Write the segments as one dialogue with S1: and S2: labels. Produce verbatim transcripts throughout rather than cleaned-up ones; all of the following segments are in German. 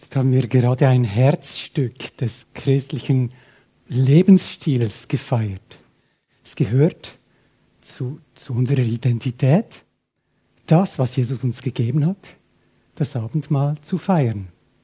S1: Jetzt haben wir gerade ein Herzstück des christlichen Lebensstils gefeiert. Es gehört zu, zu unserer Identität, das, was Jesus uns gegeben hat, das Abendmahl zu feiern.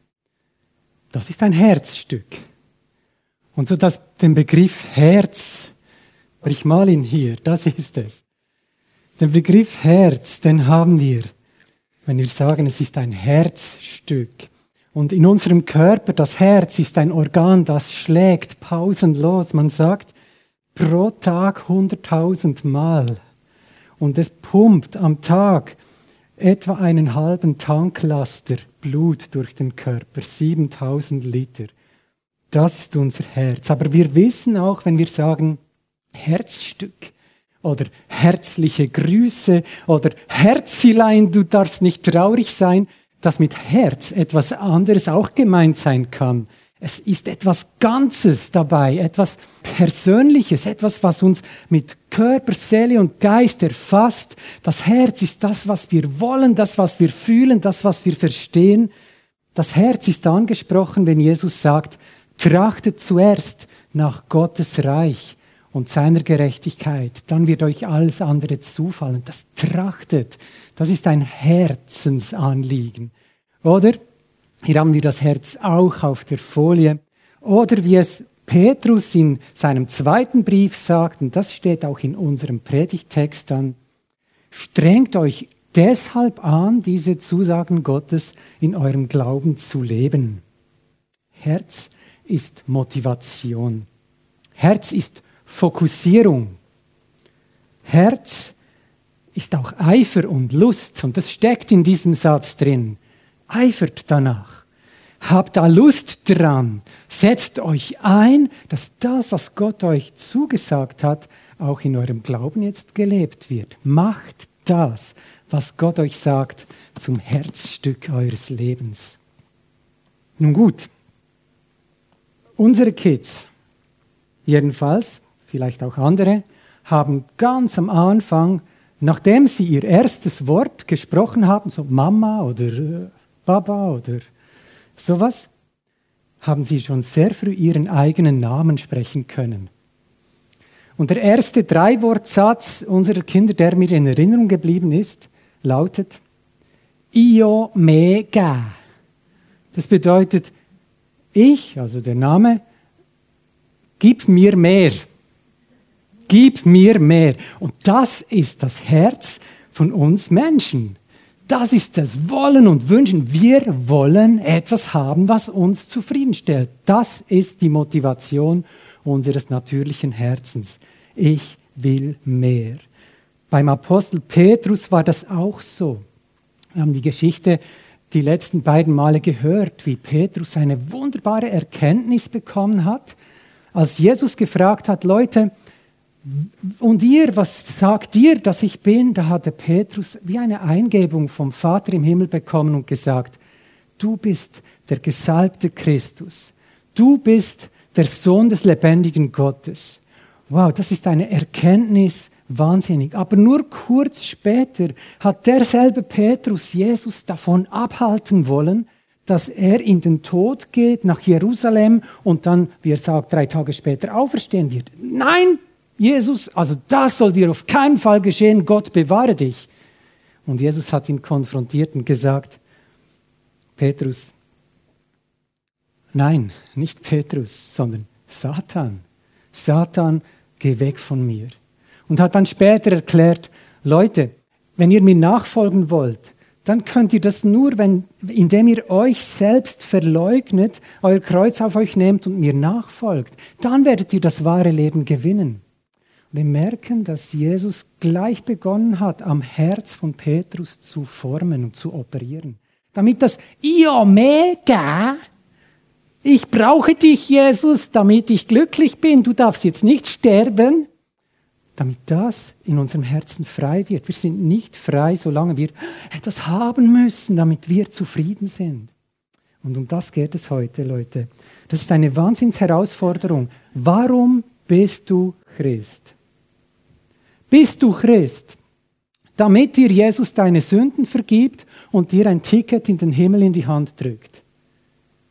S1: Das ist ein Herzstück. Und so dass den Begriff Herz, brich mal ihn hier, das ist es. Den Begriff Herz, den haben wir, wenn wir sagen, es ist ein Herzstück. Und in unserem Körper, das Herz ist ein Organ, das schlägt pausenlos. Man sagt, pro Tag hunderttausend Mal. Und es pumpt am Tag etwa einen halben Tanklaster Blut durch den Körper, siebentausend Liter. Das ist unser Herz. Aber wir wissen auch, wenn wir sagen Herzstück oder herzliche Grüße oder Herzilein, du darfst nicht traurig sein, dass mit Herz etwas anderes auch gemeint sein kann. Es ist etwas Ganzes dabei, etwas Persönliches, etwas, was uns mit Körper, Seele und Geist erfasst. Das Herz ist das, was wir wollen, das, was wir fühlen, das, was wir verstehen. Das Herz ist angesprochen, wenn Jesus sagt, trachtet zuerst nach Gottes Reich und seiner Gerechtigkeit, dann wird euch alles andere zufallen. Das trachtet, das ist ein Herzensanliegen. Oder? Hier haben wir das Herz auch auf der Folie. Oder wie es Petrus in seinem zweiten Brief sagt, und das steht auch in unserem Predigttext dann, strengt euch deshalb an, diese Zusagen Gottes in eurem Glauben zu leben. Herz ist Motivation. Herz ist Fokussierung. Herz ist auch Eifer und Lust, und das steckt in diesem Satz drin. Eifert danach. Habt da Lust dran. Setzt euch ein, dass das, was Gott euch zugesagt hat, auch in eurem Glauben jetzt gelebt wird. Macht das, was Gott euch sagt, zum Herzstück eures Lebens. Nun gut, unsere Kids, jedenfalls, vielleicht auch andere, haben ganz am Anfang, nachdem sie ihr erstes Wort gesprochen haben, so Mama oder Baba oder sowas, haben sie schon sehr früh ihren eigenen Namen sprechen können. Und der erste Dreiwortsatz unserer Kinder, der mir in Erinnerung geblieben ist, lautet Io me ga. Das bedeutet, ich, also der Name, gib mir mehr. Gib mir mehr. Und das ist das Herz von uns Menschen. Das ist das Wollen und Wünschen. Wir wollen etwas haben, was uns zufriedenstellt. Das ist die Motivation unseres natürlichen Herzens. Ich will mehr. Beim Apostel Petrus war das auch so. Wir haben die Geschichte die letzten beiden Male gehört, wie Petrus eine wunderbare Erkenntnis bekommen hat, als Jesus gefragt hat, Leute, und ihr, was sagt ihr, dass ich bin? Da hatte Petrus wie eine Eingebung vom Vater im Himmel bekommen und gesagt, du bist der gesalbte Christus. Du bist der Sohn des lebendigen Gottes. Wow, das ist eine Erkenntnis, wahnsinnig. Aber nur kurz später hat derselbe Petrus Jesus davon abhalten wollen, dass er in den Tod geht, nach Jerusalem und dann, wie er sagt, drei Tage später auferstehen wird. Nein! Jesus, also das soll dir auf keinen Fall geschehen, Gott bewahre dich. Und Jesus hat ihn konfrontiert und gesagt, Petrus, nein, nicht Petrus, sondern Satan. Satan, geh weg von mir. Und hat dann später erklärt, Leute, wenn ihr mir nachfolgen wollt, dann könnt ihr das nur, wenn, indem ihr euch selbst verleugnet, euer Kreuz auf euch nehmt und mir nachfolgt. Dann werdet ihr das wahre Leben gewinnen. Wir merken, dass Jesus gleich begonnen hat, am Herz von Petrus zu formen und zu operieren. Damit das Io me ga, ich brauche dich, Jesus, damit ich glücklich bin, du darfst jetzt nicht sterben, damit das in unserem Herzen frei wird. Wir sind nicht frei, solange wir etwas haben müssen, damit wir zufrieden sind. Und um das geht es heute, Leute. Das ist eine Wahnsinnsherausforderung. Warum bist du Christ? Bist du Christ, damit dir Jesus deine Sünden vergibt und dir ein Ticket in den Himmel in die Hand drückt?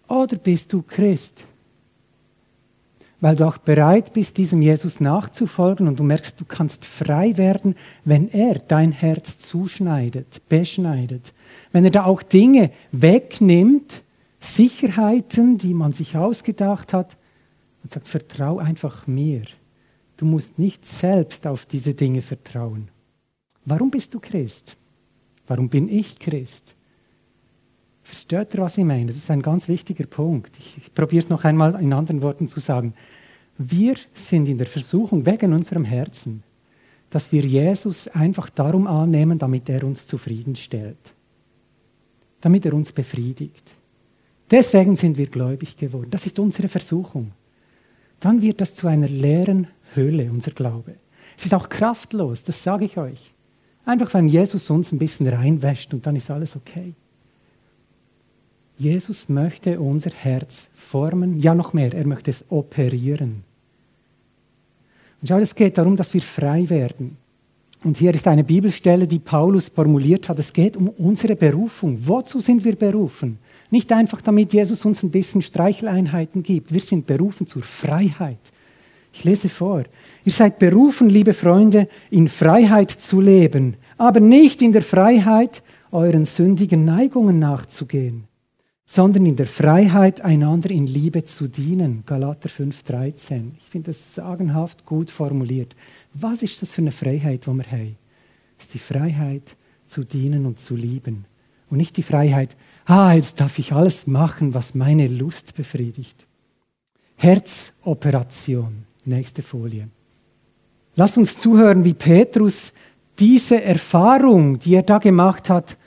S1: Oder bist du Christ? Weil du auch bereit bist, diesem Jesus nachzufolgen und du merkst, du kannst frei werden, wenn er dein Herz zuschneidet, beschneidet. Wenn er da auch Dinge wegnimmt, Sicherheiten, die man sich ausgedacht hat, und sagt, vertrau einfach mir. Du musst nicht selbst auf diese Dinge vertrauen. Warum bist du Christ? Warum bin ich Christ? Versteht ihr, was ich meine? Das ist ein ganz wichtiger Punkt. Ich, ich probiere es noch einmal in anderen Worten zu sagen. Wir sind in der Versuchung, wegen unserem Herzen, dass wir Jesus einfach darum annehmen, damit er uns zufriedenstellt. Damit er uns befriedigt. Deswegen sind wir gläubig geworden. Das ist unsere Versuchung. Dann wird das zu einer leeren Höhle, unser Glaube. Es ist auch kraftlos, das sage ich euch. Einfach, wenn Jesus uns ein bisschen reinwäscht und dann ist alles okay. Jesus möchte unser Herz formen, ja noch mehr, er möchte es operieren. Und schau, es geht darum, dass wir frei werden. Und hier ist eine Bibelstelle, die Paulus formuliert hat. Es geht um unsere Berufung. Wozu sind wir berufen? Nicht einfach, damit Jesus uns ein bisschen Streicheleinheiten gibt. Wir sind berufen zur Freiheit. Ich lese vor. Ihr seid berufen, liebe Freunde, in Freiheit zu leben, aber nicht in der Freiheit, euren sündigen Neigungen nachzugehen, sondern in der Freiheit, einander in Liebe zu dienen. Galater fünf dreizehn. Ich finde das sagenhaft gut formuliert. Was ist das für eine Freiheit, die wir haben? Es ist die Freiheit, zu dienen und zu lieben. Und nicht die Freiheit, ah, jetzt darf ich alles machen, was meine Lust befriedigt. Herzoperation. Nächste Folie. Lasst uns zuhören, wie Petrus diese Erfahrung, die er da gemacht hat,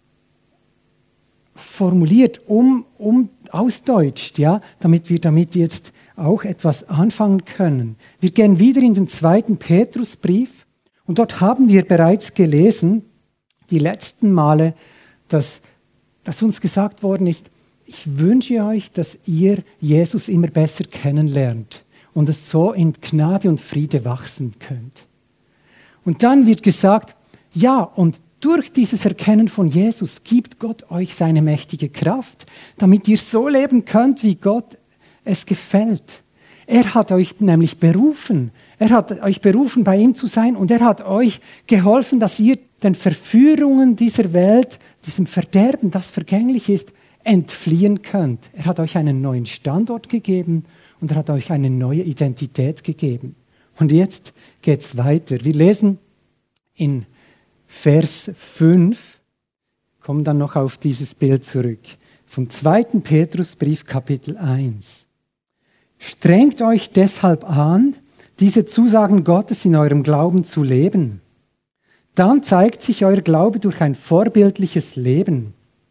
S1: formuliert, um, um ausdeutscht, ja, damit wir damit jetzt auch etwas anfangen können. Wir gehen wieder in den zweiten Petrusbrief und dort haben wir bereits gelesen, die letzten Male, dass, dass uns gesagt worden ist, ich wünsche euch, dass ihr Jesus immer besser kennenlernt und es so in Gnade und Friede wachsen könnt. Und dann wird gesagt, ja, und durch dieses Erkennen von Jesus gibt Gott euch seine mächtige Kraft, damit ihr so leben könnt, wie Gott es gefällt. Er hat euch nämlich berufen. Er hat euch berufen, bei ihm zu sein und er hat euch geholfen, dass ihr den Verführungen dieser Welt, diesem Verderben, das vergänglich ist, entfliehen könnt. Er hat euch einen neuen Standort gegeben und er hat euch eine neue Identität gegeben. Und jetzt geht es weiter. Wir lesen in Vers fünf, kommen dann noch auf dieses Bild zurück, vom zweiten Petrusbrief, Kapitel eins. Strengt euch deshalb an, diese Zusagen Gottes in eurem Glauben zu leben. Dann zeigt sich euer Glaube durch ein vorbildliches Leben.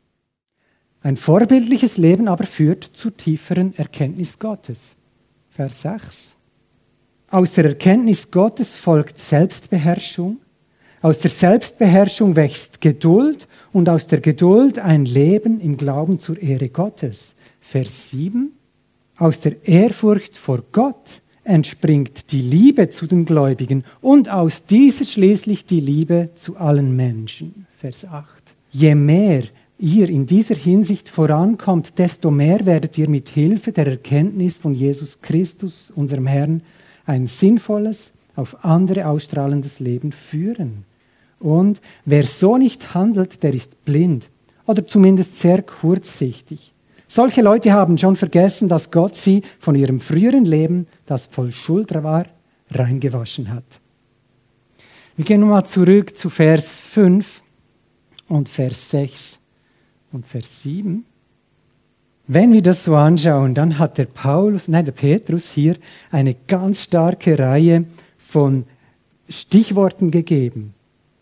S1: Ein vorbildliches Leben aber führt zur tieferen Erkenntnis Gottes. Vers sechs. Aus der Erkenntnis Gottes folgt Selbstbeherrschung. Aus der Selbstbeherrschung wächst Geduld und aus der Geduld ein Leben im Glauben zur Ehre Gottes. Vers sieben. Aus der Ehrfurcht vor Gott entspringt die Liebe zu den Gläubigen und aus dieser schließlich die Liebe zu allen Menschen. Vers acht. Je mehr ihr in dieser Hinsicht vorankommt, desto mehr werdet ihr mit Hilfe der Erkenntnis von Jesus Christus, unserem Herrn, ein sinnvolles, auf andere ausstrahlendes Leben führen. Und wer so nicht handelt, der ist blind oder zumindest sehr kurzsichtig. Solche Leute haben schon vergessen, dass Gott sie von ihrem früheren Leben, das voll Schuld war, reingewaschen hat. Wir gehen nochmal zurück zu Vers fünf und Vers sechs und Vers sieben. Wenn wir das so anschauen, dann hat der Paulus, nein, der Petrus hier eine ganz starke Reihe von Stichworten gegeben.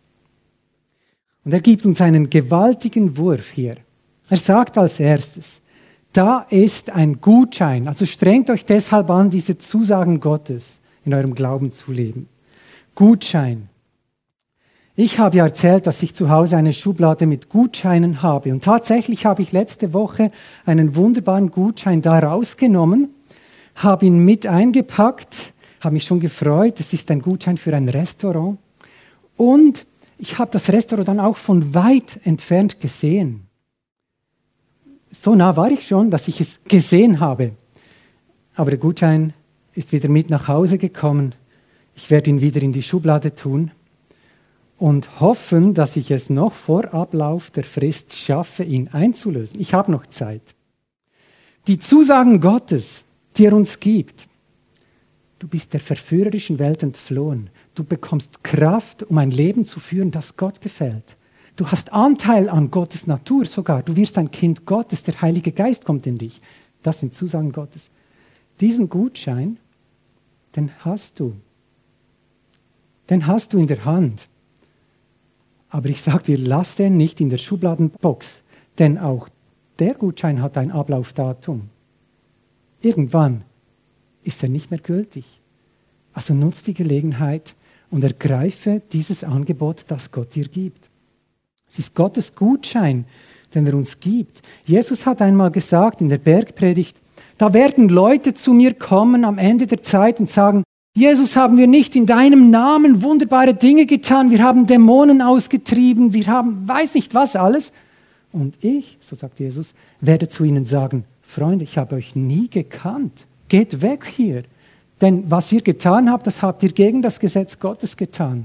S1: Und er gibt uns einen gewaltigen Wurf hier. Er sagt als erstes, da ist ein Gutschein, also strengt euch deshalb an, diese Zusagen Gottes in eurem Glauben zu leben. Gutschein. Ich habe ja erzählt, dass ich zu Hause eine Schublade mit Gutscheinen habe. Und tatsächlich habe ich letzte Woche einen wunderbaren Gutschein da rausgenommen, habe ihn mit eingepackt, habe mich schon gefreut. Es ist ein Gutschein für ein Restaurant. Und ich habe das Restaurant dann auch von weit entfernt gesehen. so nah war ich schon, dass ich es gesehen habe. Aber der Gutschein ist wieder mit nach Hause gekommen. Ich werde ihn wieder in die Schublade tun und hoffen, dass ich es noch vor Ablauf der Frist schaffe, ihn einzulösen. Ich habe noch Zeit. Die Zusagen Gottes, die er uns gibt. Du bist der verführerischen Welt entflohen. Du bekommst Kraft, um ein Leben zu führen, das Gott gefällt. Du hast Anteil an Gottes Natur sogar. Du wirst ein Kind Gottes, der Heilige Geist kommt in dich. Das sind Zusagen Gottes. Diesen Gutschein, den hast du. Den hast du in der Hand. Aber ich sage dir, lass den nicht in der Schubladenbox, denn auch der Gutschein hat ein Ablaufdatum. Irgendwann ist er nicht mehr gültig. Also nutz die Gelegenheit und ergreife dieses Angebot, das Gott dir gibt. Es ist Gottes Gutschein, den er uns gibt. Jesus hat einmal gesagt in der Bergpredigt, da werden Leute zu mir kommen am Ende der Zeit und sagen, Jesus, haben wir nicht in deinem Namen wunderbare Dinge getan, wir haben Dämonen ausgetrieben, wir haben weiß nicht was alles. Und ich, so sagt Jesus, werde zu ihnen sagen, Freunde, ich habe euch nie gekannt, geht weg hier. Denn was ihr getan habt, das habt ihr gegen das Gesetz Gottes getan.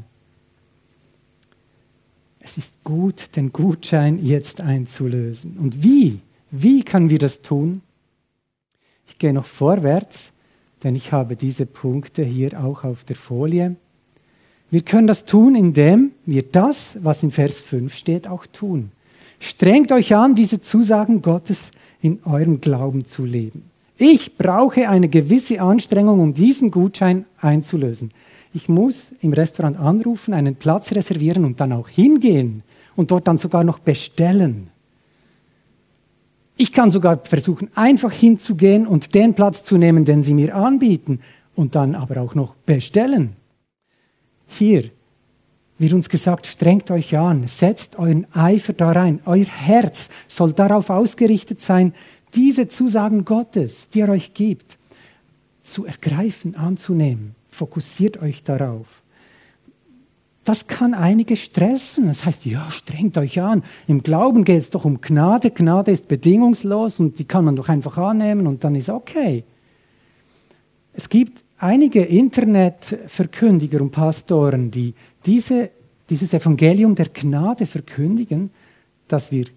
S1: Es ist gut, den Gutschein jetzt einzulösen. Und wie? Wie können wir das tun? Ich gehe noch vorwärts, denn ich habe diese Punkte hier auch auf der Folie. Wir können das tun, indem wir das, was in Vers fünf steht, auch tun. Strengt euch an, diese Zusagen Gottes in eurem Glauben zu leben. Ich brauche eine gewisse Anstrengung, um diesen Gutschein einzulösen. Ich muss im Restaurant anrufen, einen Platz reservieren und dann auch hingehen und dort dann sogar noch bestellen. Ich kann sogar versuchen, einfach hinzugehen und den Platz zu nehmen, den sie mir anbieten und dann aber auch noch bestellen. Hier wird uns gesagt, strengt euch an, setzt euren Eifer da rein. Euer Herz soll darauf ausgerichtet sein, diese Zusagen Gottes, die er euch gibt, zu ergreifen, anzunehmen. Fokussiert euch darauf. Das kann einige stressen. Das heißt, ja, strengt euch an. Im Glauben geht es doch um Gnade. Gnade ist bedingungslos und die kann man doch einfach annehmen und dann ist okay. Es gibt einige Internetverkündiger und Pastoren, die diese, dieses Evangelium der Gnade verkündigen, dass wir,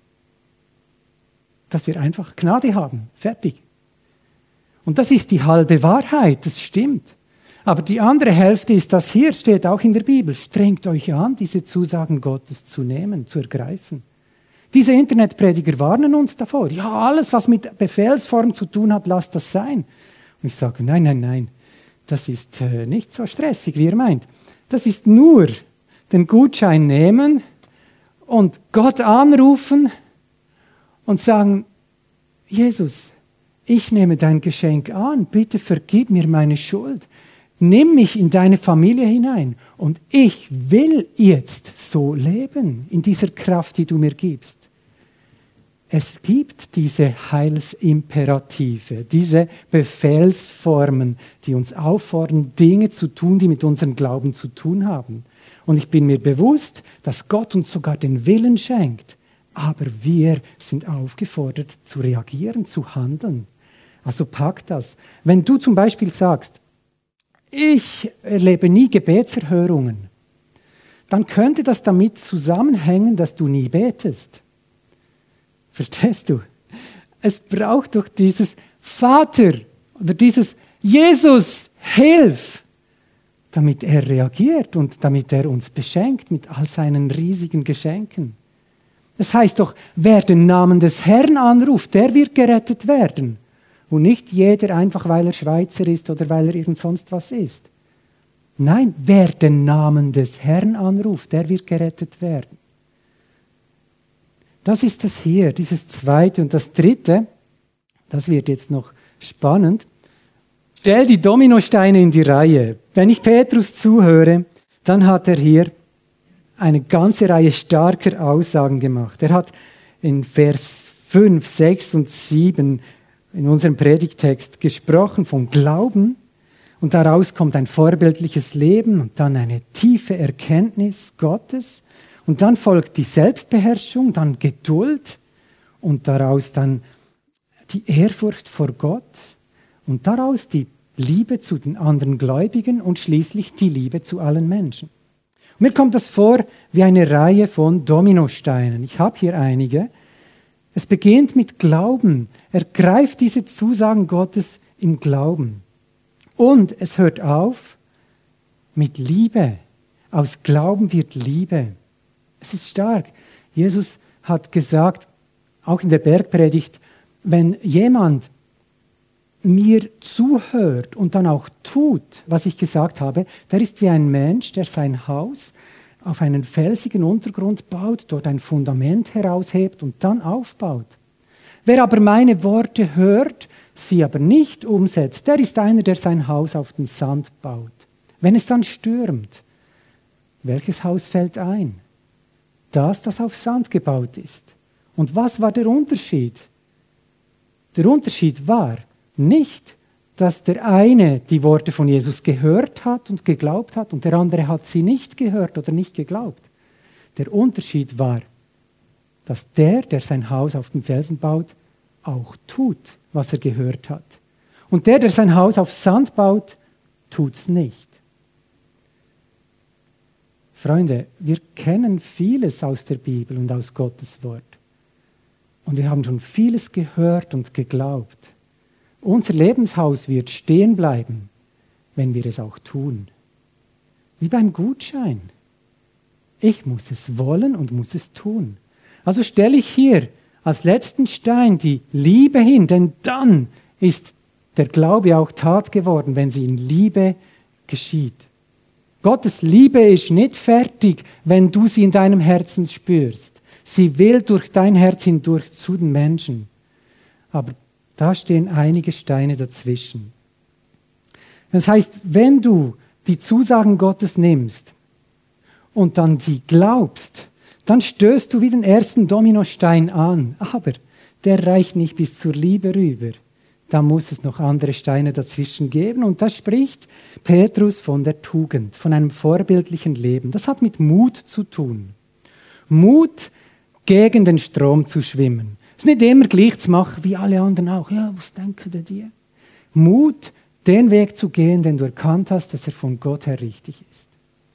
S1: dass wir einfach Gnade haben. Fertig. Und das ist die halbe Wahrheit, das stimmt. Aber die andere Hälfte ist, das hier steht auch in der Bibel. Strengt euch an, diese Zusagen Gottes zu nehmen, zu ergreifen. Diese Internetprediger warnen uns davor. Ja, alles, was mit Befehlsform zu tun hat, lasst das sein. Und ich sage, nein, nein, nein, das ist äh, nicht so stressig, wie ihr meint. Das ist nur den Gutschein nehmen und Gott anrufen und sagen, Jesus, ich nehme dein Geschenk an, bitte vergib mir meine Schuld. Nimm mich in deine Familie hinein und ich will jetzt so leben, in dieser Kraft, die du mir gibst. Es gibt diese Heilsimperative, diese Befehlsformen, die uns auffordern, Dinge zu tun, die mit unserem Glauben zu tun haben. Und ich bin mir bewusst, dass Gott uns sogar den Willen schenkt, aber wir sind aufgefordert zu reagieren, zu handeln. Also pack das. Wenn du zum Beispiel sagst, ich erlebe nie Gebetserhörungen, dann könnte das damit zusammenhängen, dass du nie betest. Verstehst du? Es braucht doch dieses Vater oder dieses Jesus, hilf, damit er reagiert und damit er uns beschenkt mit all seinen riesigen Geschenken. Das heißt doch, wer den Namen des Herrn anruft, der wird gerettet werden. Und nicht jeder einfach, weil er Schweizer ist oder weil er irgend sonst was ist. Nein, wer den Namen des Herrn anruft, der wird gerettet werden. Das ist das hier, dieses zweite. Und das dritte, das wird jetzt noch spannend. Stell die Dominosteine in die Reihe. Wenn ich Petrus zuhöre, dann hat er hier eine ganze Reihe starker Aussagen gemacht. Er hat in Vers fünf, sechs und sieben in unserem Predigtext gesprochen vom Glauben und daraus kommt ein vorbildliches Leben und dann eine tiefe Erkenntnis Gottes und dann folgt die Selbstbeherrschung, dann Geduld und daraus dann die Ehrfurcht vor Gott und daraus die Liebe zu den anderen Gläubigen und schließlich die Liebe zu allen Menschen. Und mir kommt das vor wie eine Reihe von Dominosteinen. Ich habe hier einige. Es beginnt mit Glauben. Ergreift diese Zusagen Gottes im Glauben. Und es hört auf mit Liebe. Aus Glauben wird Liebe. Es ist stark. Jesus hat gesagt, auch in der Bergpredigt, wenn jemand mir zuhört und dann auch tut, was ich gesagt habe, der ist wie ein Mensch, der sein Haus auf einen felsigen Untergrund baut, dort ein Fundament heraushebt und dann aufbaut. Wer aber meine Worte hört, sie aber nicht umsetzt, der ist einer, der sein Haus auf den Sand baut. Wenn es dann stürmt, welches Haus fällt ein? Das, das auf Sand gebaut ist. Und was war der Unterschied? Der Unterschied war nicht, dass der eine die Worte von Jesus gehört hat und geglaubt hat und der andere hat sie nicht gehört oder nicht geglaubt. Der Unterschied war, dass der, der sein Haus auf dem Felsen baut, auch tut, was er gehört hat. Und der, der sein Haus auf Sand baut, tut es nicht. Freunde, wir kennen vieles aus der Bibel und aus Gottes Wort. Und wir haben schon vieles gehört und geglaubt. Unser Lebenshaus wird stehen bleiben, wenn wir es auch tun. Wie beim Gutschein. Ich muss es wollen und muss es tun. Also stelle ich hier als letzten Stein die Liebe hin, denn dann ist der Glaube auch Tat geworden, wenn sie in Liebe geschieht. Gottes Liebe ist nicht fertig, wenn du sie in deinem Herzen spürst. Sie will durch dein Herz hindurch zu den Menschen. Aber da stehen einige Steine dazwischen. Das heißt, wenn du die Zusagen Gottes nimmst und dann sie glaubst, dann stößt du wie den ersten Dominostein an. Aber der reicht nicht bis zur Liebe rüber. Da muss es noch andere Steine dazwischen geben. Und da spricht Petrus von der Tugend, von einem vorbildlichen Leben. Das hat mit Mut zu tun. Mut, gegen den Strom zu schwimmen. Es ist nicht immer gleich zu machen, wie alle anderen auch. Ja, was denken denn die? Mut, den Weg zu gehen, den du erkannt hast, dass er von Gott her richtig ist.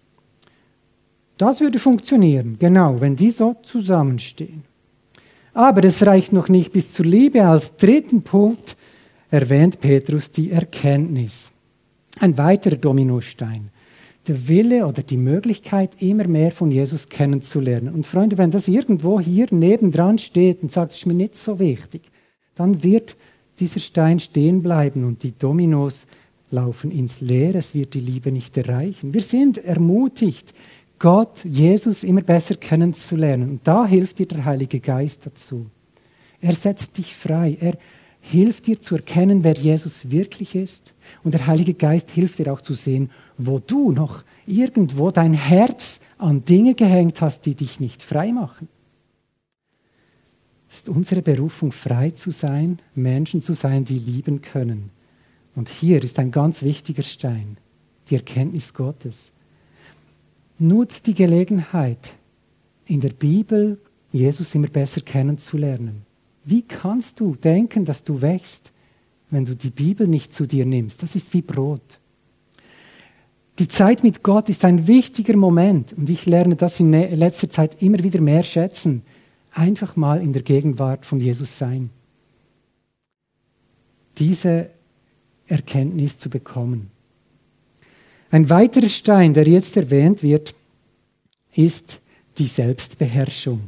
S1: Das würde funktionieren, genau, wenn die so zusammenstehen. Aber es reicht noch nicht bis zur Liebe. Als dritten Punkt erwähnt Petrus die Erkenntnis. Ein weiterer Dominostein. Der Wille oder die Möglichkeit, immer mehr von Jesus kennenzulernen. Und Freunde, wenn das irgendwo hier nebendran steht und sagt, das ist mir nicht so wichtig, dann wird dieser Stein stehen bleiben und die Dominos laufen ins Leere. Es wird die Liebe nicht erreichen. Wir sind ermutigt, Gott, Jesus immer besser kennenzulernen. Und da hilft dir der Heilige Geist dazu. Er setzt dich frei. Er hilft dir zu erkennen, wer Jesus wirklich ist. Und der Heilige Geist hilft dir auch zu sehen, wo du noch irgendwo dein Herz an Dinge gehängt hast, die dich nicht frei machen. Es ist unsere Berufung, frei zu sein, Menschen zu sein, die lieben können. Und hier ist ein ganz wichtiger Stein, die Erkenntnis Gottes. Nutz die Gelegenheit, in der Bibel Jesus immer besser kennenzulernen. Wie kannst du denken, dass du wächst, wenn du die Bibel nicht zu dir nimmst? Das ist wie Brot. Die Zeit mit Gott ist ein wichtiger Moment und ich lerne das in letzter Zeit immer wieder mehr schätzen. Einfach mal in der Gegenwart von Jesus sein. Diese Erkenntnis zu bekommen. Ein weiterer Stein, der jetzt erwähnt wird, ist die Selbstbeherrschung.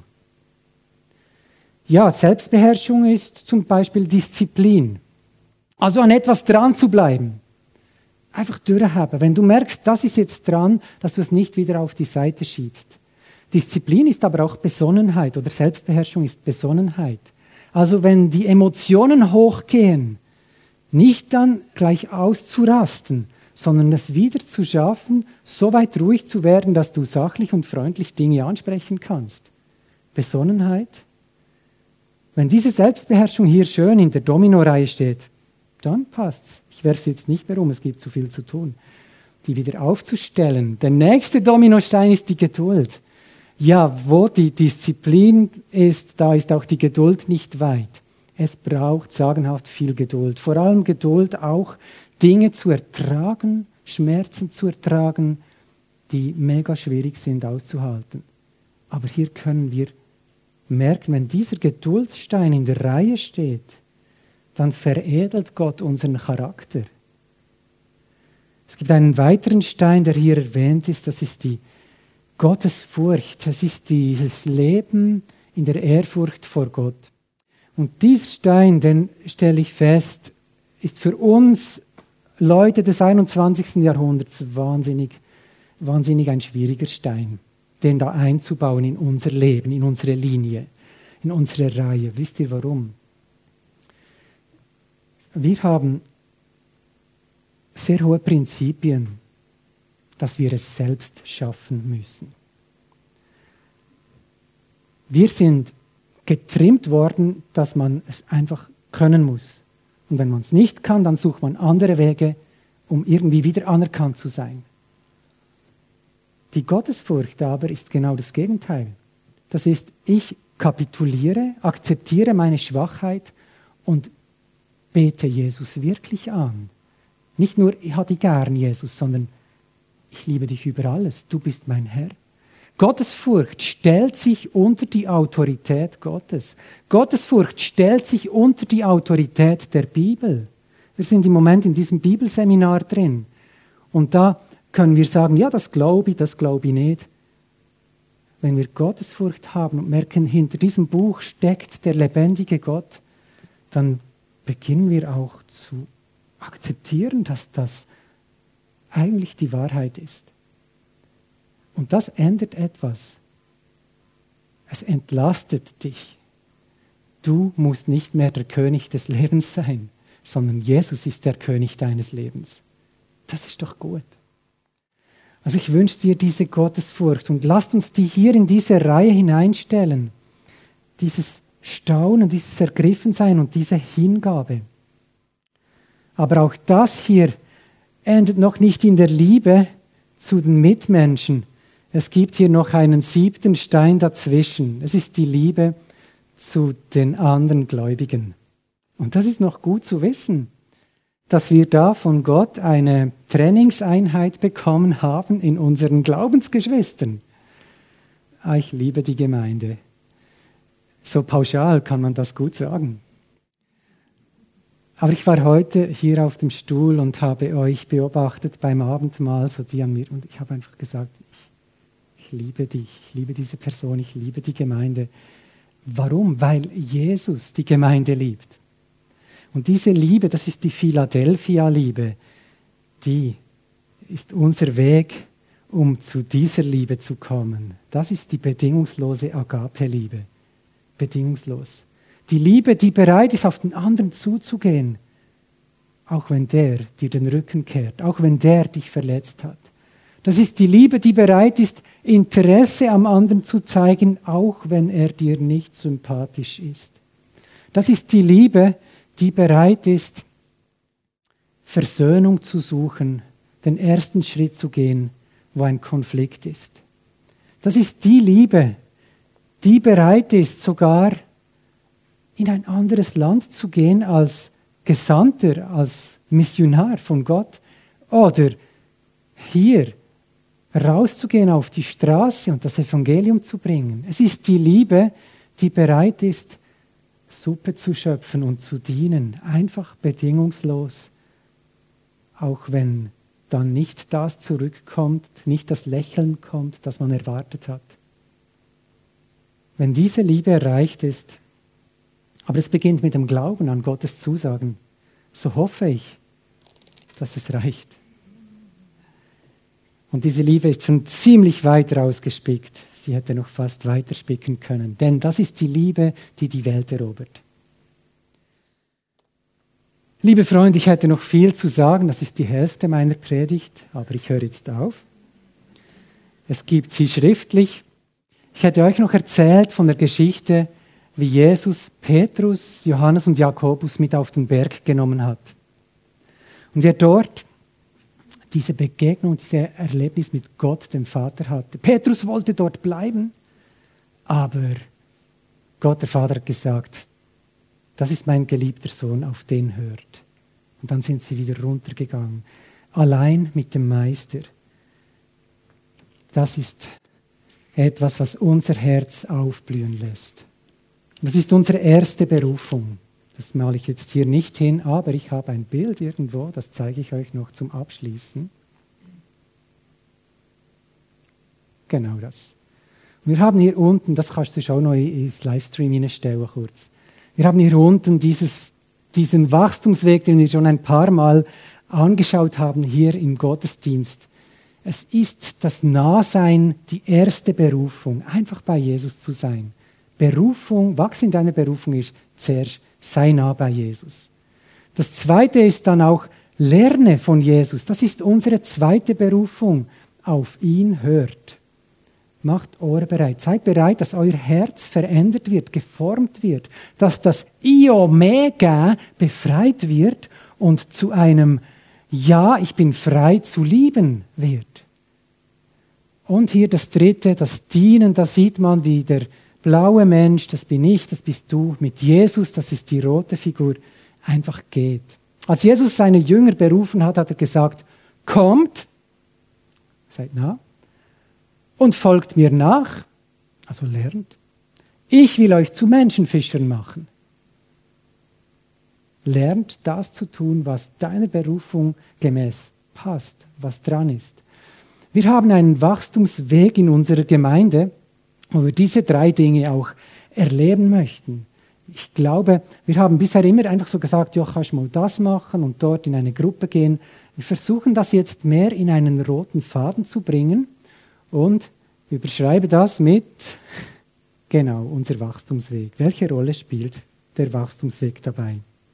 S1: Ja, Selbstbeherrschung ist zum Beispiel Disziplin. Also an etwas dran zu bleiben. Einfach durchhaben. Wenn du merkst, das ist jetzt dran, dass du es nicht wieder auf die Seite schiebst. Disziplin ist aber auch Besonnenheit oder Selbstbeherrschung ist Besonnenheit. Also wenn die Emotionen hochgehen, nicht dann gleich auszurasten, sondern es wieder zu schaffen, so weit ruhig zu werden, dass du sachlich und freundlich Dinge ansprechen kannst. Besonnenheit. Wenn diese Selbstbeherrschung hier schön in der Domino-Reihe steht, dann passt's. Ich werfe sie jetzt nicht mehr um, es gibt zu viel zu tun. Die wieder aufzustellen. Der nächste Dominostein ist die Geduld. Ja, wo die Disziplin ist, da ist auch die Geduld nicht weit. Es braucht sagenhaft viel Geduld. Vor allem Geduld, auch Dinge zu ertragen, Schmerzen zu ertragen, die mega schwierig sind auszuhalten. Aber hier können wir merken, wenn dieser Geduldsstein in der Reihe steht, dann veredelt Gott unseren Charakter. Es gibt einen weiteren Stein, der hier erwähnt ist, das ist die Gottesfurcht. Es ist dieses Leben in der Ehrfurcht vor Gott. Und dieser Stein, den stelle ich fest, ist für uns Leute des einundzwanzigsten Jahrhunderts wahnsinnig, wahnsinnig ein schwieriger Stein, den da einzubauen in unser Leben, in unsere Linie, in unsere Reihe. Wisst ihr warum? Wir haben sehr hohe Prinzipien, dass wir es selbst schaffen müssen. Wir sind getrimmt worden, dass man es einfach können muss. Und wenn man es nicht kann, dann sucht man andere Wege, um irgendwie wieder anerkannt zu sein. Die Gottesfurcht aber ist genau das Gegenteil. Das ist, ich kapituliere, akzeptiere meine Schwachheit und bete Jesus wirklich an. Nicht nur, ich habe dich gern, Jesus, sondern ich liebe dich über alles. Du bist mein Herr. Gottesfurcht stellt sich unter die Autorität Gottes. Gottesfurcht stellt sich unter die Autorität der Bibel. Wir sind im Moment in diesem Bibelseminar drin. Und da können wir sagen, ja, das glaube ich, das glaube ich nicht. Wenn wir Gottesfurcht haben und merken, hinter diesem Buch steckt der lebendige Gott, dann beginnen wir auch zu akzeptieren, dass das eigentlich die Wahrheit ist. Und das ändert etwas. Es entlastet dich. Du musst nicht mehr der König des Lebens sein, sondern Jesus ist der König deines Lebens. Das ist doch gut. Also ich wünsche dir diese Gottesfurcht und lasst uns die hier in diese Reihe hineinstellen. Dieses Staunen, dieses Ergriffensein und diese Hingabe. Aber auch das hier endet noch nicht in der Liebe zu den Mitmenschen. Es gibt hier noch einen siebten Stein dazwischen. Es ist die Liebe zu den anderen Gläubigen. Und das ist noch gut zu wissen, dass wir da von Gott eine Trainingseinheit bekommen haben in unseren Glaubensgeschwistern. Ah, ich liebe die Gemeinde. So pauschal kann man das gut sagen. Aber ich war heute hier auf dem Stuhl und habe euch beobachtet beim Abendmahl, so die an mir, und ich habe einfach gesagt, ich, ich liebe dich, ich liebe diese Person, ich liebe die Gemeinde. Warum? Weil Jesus die Gemeinde liebt. Und diese Liebe, das ist die Philadelphia-Liebe, die ist unser Weg, um zu dieser Liebe zu kommen. Das ist die bedingungslose Agape-Liebe. Bedingungslos. Die Liebe, die bereit ist, auf den anderen zuzugehen, auch wenn der dir den Rücken kehrt, auch wenn der dich verletzt hat. Das ist die Liebe, die bereit ist, Interesse am anderen zu zeigen, auch wenn er dir nicht sympathisch ist. Das ist die Liebe, die bereit ist, Versöhnung zu suchen, den ersten Schritt zu gehen, wo ein Konflikt ist. Das ist die Liebe, die bereit ist, sogar in ein anderes Land zu gehen als Gesandter, als Missionar von Gott oder hier rauszugehen auf die Straße und das Evangelium zu bringen. Es ist die Liebe, die bereit ist, Suppe zu schöpfen und zu dienen, einfach bedingungslos, auch wenn dann nicht das zurückkommt, nicht das Lächeln kommt, das man erwartet hat. Wenn diese Liebe erreicht ist, aber es beginnt mit dem Glauben an Gottes Zusagen, so hoffe ich, dass es reicht. Und diese Liebe ist schon ziemlich weit rausgespickt. Sie hätte noch fast weiter spicken können. Denn das ist die Liebe, die die Welt erobert. Liebe Freunde, ich hätte noch viel zu sagen. Das ist die Hälfte meiner Predigt. Aber ich höre jetzt auf. Es gibt sie schriftlich. Ich hätte euch noch erzählt von der Geschichte, wie Jesus Petrus, Johannes und Jakobus mit auf den Berg genommen hat. Und er dort diese Begegnung, dieses Erlebnis mit Gott, dem Vater hatte. Petrus wollte dort bleiben, Aber Gott, der Vater, hat gesagt, das ist mein geliebter Sohn, auf den hört. Und dann sind sie wieder runtergegangen. Allein mit dem Meister. Das ist etwas, was unser Herz aufblühen lässt. Das ist unsere erste Berufung. Das male ich jetzt hier nicht hin, aber ich habe ein Bild irgendwo, das zeige ich euch noch zum Abschließen. Genau das. Wir haben hier unten, das kannst du schon noch ins Livestream hineinstellen kurz. Wir haben hier unten dieses, diesen Wachstumsweg, den wir schon ein paar Mal angeschaut haben, hier im Gottesdienst. Es ist das Nahsein, die erste Berufung, einfach bei Jesus zu sein. Berufung, wachs in deiner Berufung ist zuerst, sei nah bei Jesus. Das zweite ist dann auch, lerne von Jesus. Das ist unsere zweite Berufung. Auf ihn hört. Macht Ohren bereit. Seid bereit, dass euer Herz verändert wird, geformt wird, dass das Io Mega befreit wird und zu einem Ja, ich bin frei zu lieben wird. Und hier das dritte, das Dienen, da sieht man, wie der blaue Mensch, das bin ich, das bist du, mit Jesus, das ist die rote Figur, einfach geht. Als Jesus seine Jünger berufen hat, hat er gesagt, kommt, seid nah, und folgt mir nach, also lernt. Ich will euch zu Menschenfischern machen. Lernt das zu tun, was deiner Berufung gemäß passt, was dran ist. Wir haben einen Wachstumsweg in unserer Gemeinde, wo wir diese drei Dinge auch erleben möchten. Ich glaube, wir haben bisher immer einfach so gesagt, ja, kannst du mal das machen und dort in eine Gruppe gehen. Wir versuchen das jetzt mehr in einen roten Faden zu bringen und überschreibe das mit, genau, unser Wachstumsweg. Welche Rolle spielt der Wachstumsweg dabei?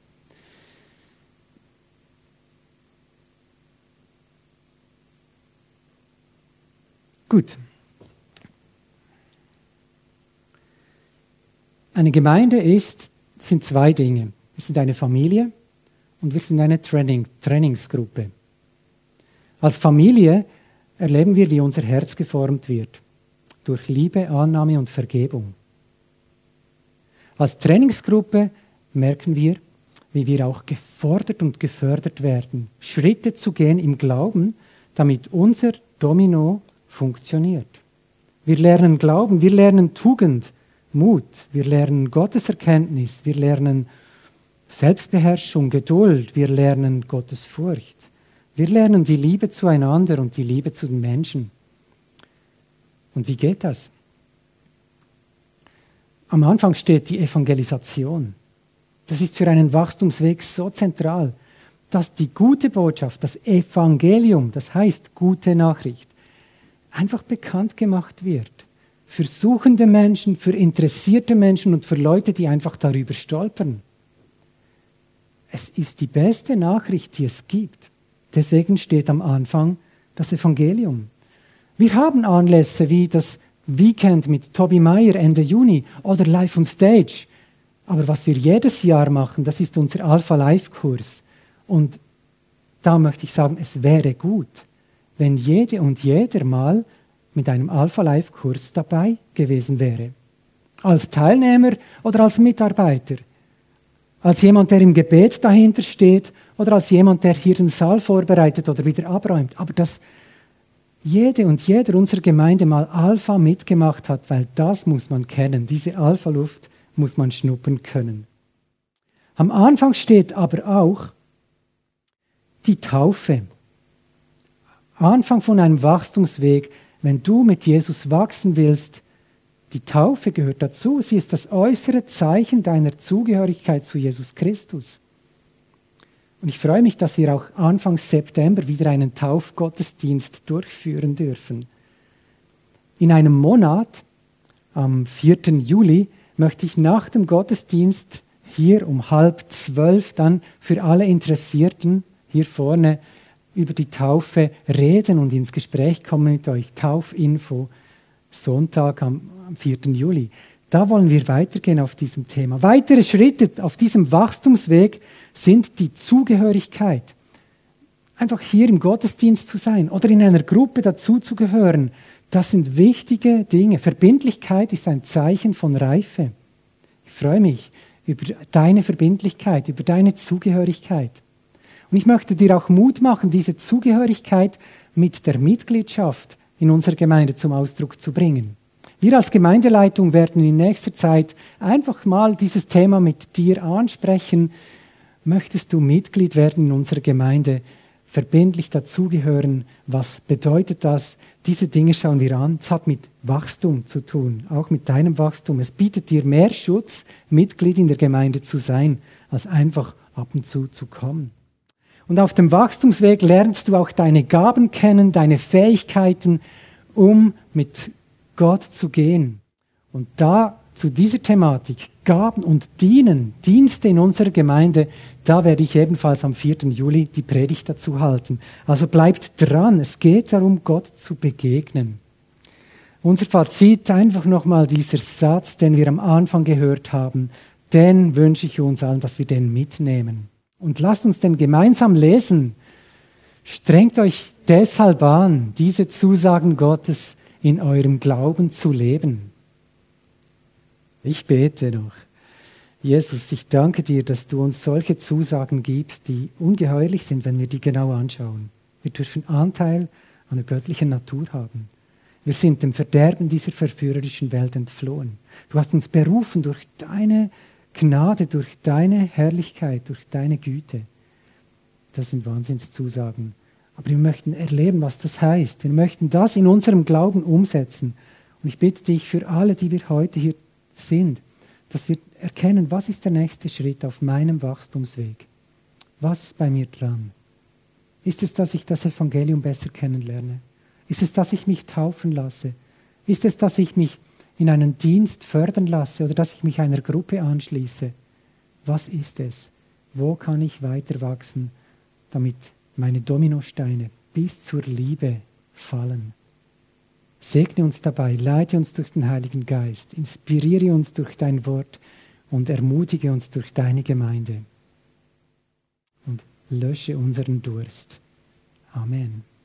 S1: Gut. Eine Gemeinde ist, sind zwei Dinge. Wir sind eine Familie und wir sind eine Training, Trainingsgruppe. Als Familie erleben wir, wie unser Herz geformt wird. Durch Liebe, Annahme und Vergebung. Als Trainingsgruppe merken wir, wie wir auch gefordert und gefördert werden, Schritte zu gehen im Glauben, damit unser Domino funktioniert. Wir lernen Glauben, wir lernen Tugend, Mut, wir lernen Gotteserkenntnis, wir lernen Selbstbeherrschung, Geduld, wir lernen Gottesfurcht. Wir lernen die Liebe zueinander und die Liebe zu den Menschen. Und wie geht das? Am Anfang steht die Evangelisation. Das ist für einen Wachstumsweg so zentral, dass die gute Botschaft, das Evangelium, das heißt gute Nachricht, einfach bekannt gemacht wird. Für suchende Menschen, für interessierte Menschen und für Leute, die einfach darüber stolpern. Es ist die beste Nachricht, die es gibt. Deswegen steht am Anfang das Evangelium. Wir haben Anlässe wie das Weekend mit Tobi Meyer Ende Juni oder Live on Stage. Aber was wir jedes Jahr machen, das ist unser Alpha-Life-Kurs. Und da möchte ich sagen, es wäre gut, wenn jede und jeder mal mit einem Alpha-Life-Kurs dabei gewesen wäre. Als Teilnehmer oder als Mitarbeiter. Als jemand, der im Gebet dahinter steht oder als jemand, der hier den Saal vorbereitet oder wieder abräumt. Aber dass jede und jeder unserer Gemeinde mal Alpha mitgemacht hat, weil das muss man kennen. Diese Alpha-Luft muss man schnuppern können. Am Anfang steht aber auch die Taufe. Anfang von einem Wachstumsweg, wenn du mit Jesus wachsen willst, die Taufe gehört dazu. Sie ist das äußere Zeichen deiner Zugehörigkeit zu Jesus Christus. Und ich freue mich, dass wir auch Anfang September wieder einen Taufgottesdienst durchführen dürfen. In einem Monat, am vierten Juli, möchte ich nach dem Gottesdienst hier um halb zwölf dann für alle Interessierten hier vorne über die Taufe reden und ins Gespräch kommen mit euch. Taufinfo, Sonntag am vierten Juli. Da wollen wir weitergehen auf diesem Thema. Weitere Schritte auf diesem Wachstumsweg sind die Zugehörigkeit. Einfach hier im Gottesdienst zu sein oder in einer Gruppe dazuzugehören, Das sind wichtige Dinge. Verbindlichkeit ist ein Zeichen von Reife. Ich freue mich über deine Verbindlichkeit, über deine Zugehörigkeit. Und ich möchte dir auch Mut machen, diese Zugehörigkeit mit der Mitgliedschaft in unserer Gemeinde zum Ausdruck zu bringen. Wir als Gemeindeleitung werden in nächster Zeit einfach mal dieses Thema mit dir ansprechen. Möchtest du Mitglied werden in unserer Gemeinde, verbindlich dazugehören? Was bedeutet das? Diese Dinge schauen wir an. Es hat mit Wachstum zu tun, auch mit deinem Wachstum. Es bietet dir mehr Schutz, Mitglied in der Gemeinde zu sein, als einfach ab und zu zu kommen. Und auf dem Wachstumsweg lernst du auch deine Gaben kennen, deine Fähigkeiten, um mit Gott zu gehen. Und da zu dieser Thematik, Gaben und Dienen, Dienste in unserer Gemeinde, da werde ich ebenfalls am vierten Juli die Predigt dazu halten. Also bleibt dran, es geht darum, Gott zu begegnen. Unser Fazit, einfach nochmal dieser Satz, den wir am Anfang gehört haben, den wünsche ich uns allen, dass wir den mitnehmen. Und lasst uns den gemeinsam lesen. Strengt euch deshalb an, diese Zusagen Gottes in eurem Glauben zu leben. Ich bete noch. Jesus, ich danke dir, dass du uns solche Zusagen gibst, die ungeheuerlich sind, wenn wir die genau anschauen. Wir dürfen Anteil an der göttlichen Natur haben. Wir sind dem Verderben dieser verführerischen Welt entflohen. Du hast uns berufen durch deine Gnade, durch deine Herrlichkeit, durch deine Güte. Das sind Wahnsinnszusagen. Aber wir möchten erleben, was das heißt. Wir möchten das in unserem Glauben umsetzen. Und ich bitte dich für alle, die wir heute hier sind, dass wir erkennen, was ist der nächste Schritt auf meinem Wachstumsweg? Was ist bei mir dran? Ist es, dass ich das Evangelium besser kennenlerne? Ist es, dass ich mich taufen lasse? Ist es, dass ich mich in einen Dienst fördern lasse oder dass ich mich einer Gruppe anschließe? Was ist es? Wo kann ich weiter wachsen, damit meine Dominosteine bis zur Liebe fallen? Segne uns dabei, leite uns durch den Heiligen Geist, inspiriere uns durch dein Wort und ermutige uns durch deine Gemeinde. Und lösche unseren Durst. Amen.